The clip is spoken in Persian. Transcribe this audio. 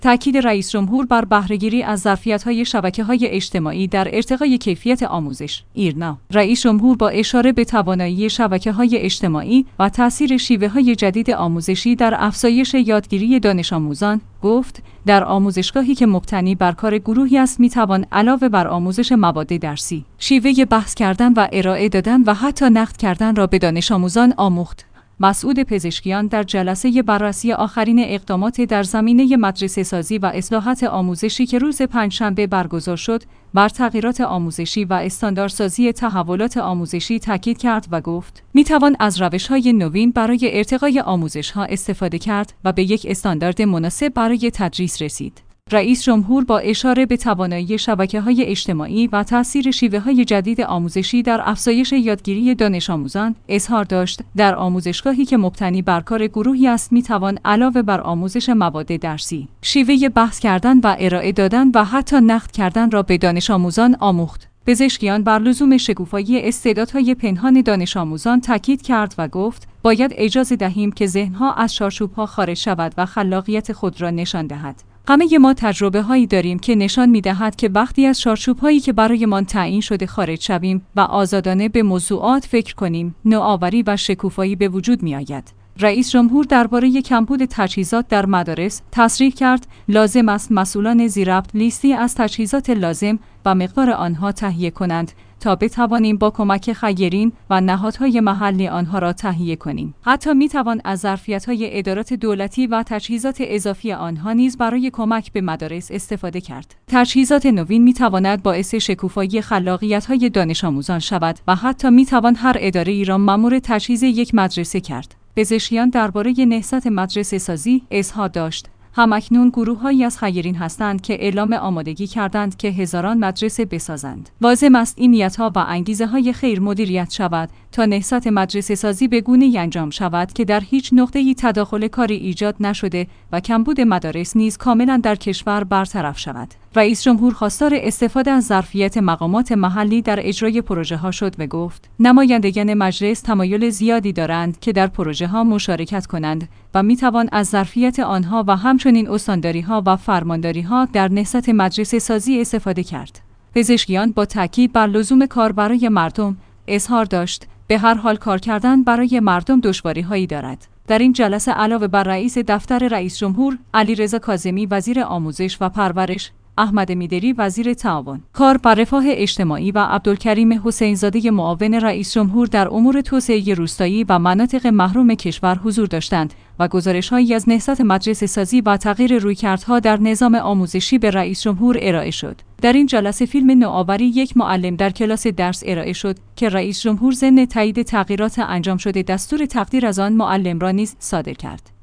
تاکید رئیس جمهور بر بهره‌گیری از ظرفیت‌های شبکه‌های اجتماعی در ارتقای کیفیت آموزش. ایرنا. رئیس جمهور با اشاره به توانایی شبکه‌های اجتماعی و تأثیر شیوه‌های جدید آموزشی در افزایش یادگیری دانش آموزان گفت: در آموزشگاهی که مبتنی بر کار گروهی است می‌توان علاوه بر آموزش مواد درسی، شیوه بحث کردن و ارائه دادن و حتی نقد کردن را به دانش آموزان آموخت. مسعود پزشکیان در جلسه بررسی آخرین اقدامات در زمینه مدرسه سازی و اصلاحات آموزشی که روز پنجشنبه برگزار شد، بر تغییرات آموزشی و استانداردسازی تحولات آموزشی تاکید کرد و گفت: میتوان از روش‌های نوین برای ارتقای آموزش‌ها استفاده کرد و به یک استاندارد مناسب برای تدریس رسید. رئیس جمهور با اشاره به توانایی شبکه‌های اجتماعی و تأثیر شیوه‌های جدید آموزشی در افزایش یادگیری دانش آموزان اظهار داشت: در آموزشگاهی که مبتنی بر کار گروهی است میتوان علاوه بر آموزش مواد درسی، شیوه بحث کردن و ارائه دادن و حتی نقد کردن را به دانش آموزان آموخت. پزشکیان بر لزوم شکوفایی استعدادهای پنهان دانش آموزان تاکید کرد و گفت: باید اجازه دهیم که ذهن‌ها از چارچوب‌ها خارج شود و خلاقیت خود را نشان دهد. همه ما تجربه هایی داریم که نشان می دهد که وقتی از چارچوب هایی که برایمان تعیین شده خارج شویم و آزادانه به موضوعات فکر کنیم، نوآوری و شکوفایی به وجود می آید. رئیس جمهور درباره کمبود تجهیزات در مدارس تصریح کرد: لازم است مسئولان ذی‌ربط لیستی از تجهیزات لازم و مقدار آنها تهیه کنند تا بتوانیم با کمک خیرین و نهادهای محلی آنها را تهیه کنیم. حتی میتوان از ظرفیت‌های ادارات دولتی و تجهیزات اضافی آنها نیز برای کمک به مدارس استفاده کرد. تجهیزات نوین میتواند باعث شکوفایی خلاقیت‌های دانش آموزان شود و حتی میتوان هر اداره‌ای را مأمور تجهیز یک مدرسه کرد. پزشکیان درباره نهضت مدرسه سازی اظهار داشت: همکنون گروه‌هایی از خیرین هستند که اعلام آمادگی کردند که هزاران مدرسه بسازند. لازم است این نیت‌ها و انگیزه‌های خیر مدیریت شود تا نهضت مدرسه سازی به گونه‌ای انجام شود که در هیچ نقطه‌ای تداخل کاری ایجاد نشده و کمبود مدارس نیز کاملاً در کشور برطرف شود. رئیس جمهور خواستار استفاده از ظرفیت مقامات محلی در اجرای پروژه‌ها شد و گفت: نمایندگان مجلس تمایل زیادی دارند که در پروژه‌ها مشارکت کنند و می‌توان از ظرفیت آنها و همچنین استانداری‌ها و فرمانداری‌ها در نهضت مدرسه سازی استفاده کرد. پزشکیان با تاکید بر لزوم کار برای مردم اظهار داشت: به هر حال کار کردن برای مردم دشواری‌هایی دارد. در این جلسه علاوه بر رئیس دفتر رئیس جمهور، علیرضا کاظمی وزیر آموزش و پرورش، احمد میدری وزیر تعاون، کار و رفاه اجتماعی و عبدالکریم حسین‌زاده معاون رئیس جمهور در امور توسعه روستایی و مناطق محروم کشور حضور داشتند و گزارش‌هایی از نهضت مدرسه سازی و تغییر رویکردها در نظام آموزشی به رئیس جمهور ارائه شد. در این جلسه فیلم نوآوری یک معلم در کلاس درس ارائه شد که رئیس جمهور ضمن تایید تغییرات انجام شده دستور تقدیر از آن معلم را نیز صادر کرد.